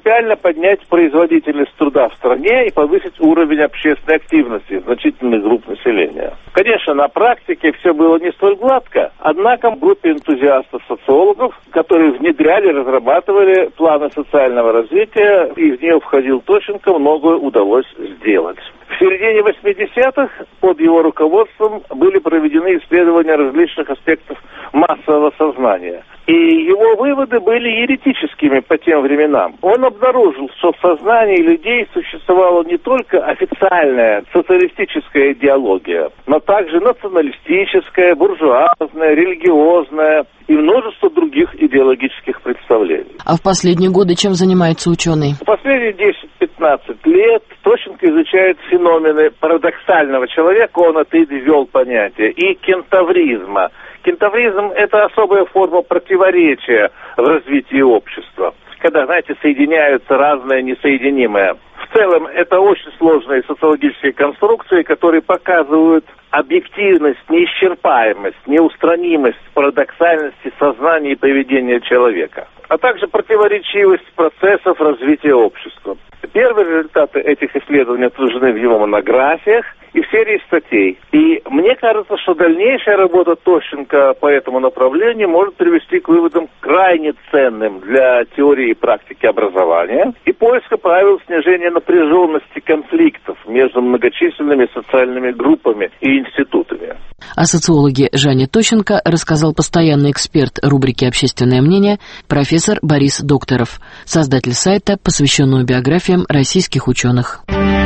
принципиально поднять производительность труда в стране и повысить уровень общественной активности значительных групп населения. Конечно, на практике все было не столь гладко, однако в группе энтузиастов-социологов, которые внедряли, разрабатывали планы социального развития, и в нее входил Тощенко, многое удалось сделать. В середине 80-х под его руководством были проведены исследования различных аспектов массового сознания. И его выводы были еретическими по тем временам. Он обнаружил, что в сознании людей существовала не только официальная социалистическая идеология, но также националистическая, буржуазная, религиозная и множество других идеологических представлений. А в последние годы чем занимается ученый? В последние 10-15 лет Тощенко изучает феномены парадоксального человека, он это и ввел понятие, и кентавризма. Кентавризм – это особая форма противоречия в развитии общества, когда, знаете, соединяются разное несоединимое. В целом, это очень сложные социологические конструкции, которые показывают объективность, неисчерпаемость, неустранимость, парадоксальности сознания и поведения человека, а также противоречивость процессов развития общества. Первые результаты этих исследований отражены в его монографиях и в серии статей. И мне кажется, что дальнейшая работа Тощенко по этому направлению может привести к выводам крайне ценным для теории и практики образования и поиска правил снижения напряженности конфликтов между многочисленными социальными группами и институтами. О социологе Жане Тощенко рассказал постоянный эксперт рубрики «Общественное мнение» профессор Борис Докторов, создатель сайта, посвященного биографиям российских ученых.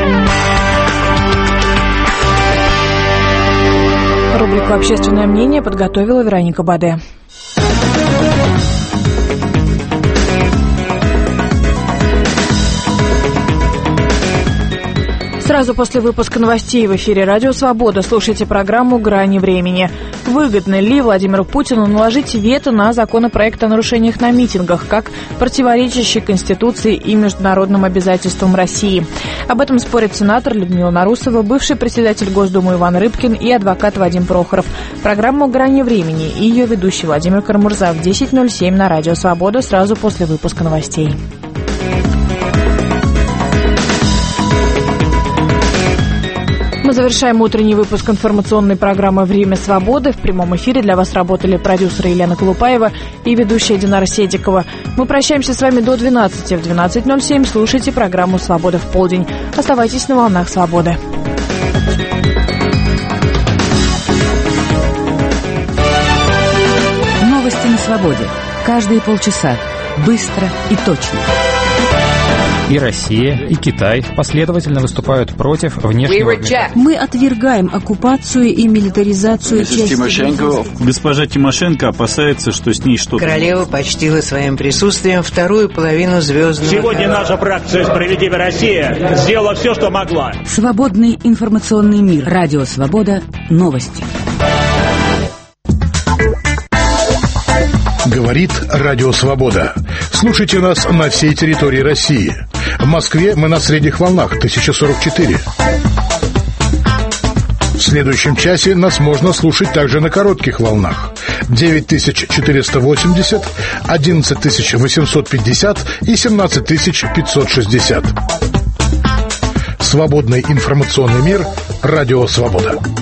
Рубрику «Общественное мнение» подготовила Вероника Баде. Сразу после выпуска новостей в эфире «Радио Свобода» слушайте программу «Грани времени». Выгодно ли Владимиру Путину наложить вето на законопроект о нарушениях на митингах, как противоречащий Конституции и международным обязательствам России? Об этом спорят сенатор Людмила Нарусова, бывший председатель Госдумы Иван Рыбкин и адвокат Вадим Прохоров. Программу «Грани времени» и ее ведущий Владимир Кармурза в 10:07 на «Радио Свобода» сразу после выпуска новостей. Мы завершаем утренний выпуск информационной программы «Время свободы». В прямом эфире для вас работали продюсеры Елена Колупаева и ведущая Динара Седикова. Мы прощаемся с вами до 12. В 12:07 слушайте программу «Свобода в полдень». Оставайтесь на волнах свободы. Новости на свободе. Каждые полчаса. Быстро и точно. И Россия, и Китай последовательно выступают против внешнего вмешательства. Мы отвергаем оккупацию и милитаризацию части. Госпожа Тимошенко опасается, что с ней что-то... Королева почтила своим присутствием вторую половину звездного... Сегодня наша фракция «Справедливая Россия» сделала все, что могла. Свободный информационный мир. Радио Свобода. Новости. Говорит Радио Свобода. Слушайте нас на всей территории России. В Москве мы на средних волнах 1044. В следующем часе нас можно слушать также на коротких волнах 9480, 11850 и 17560. Свободный информационный мир. Радио Свобода.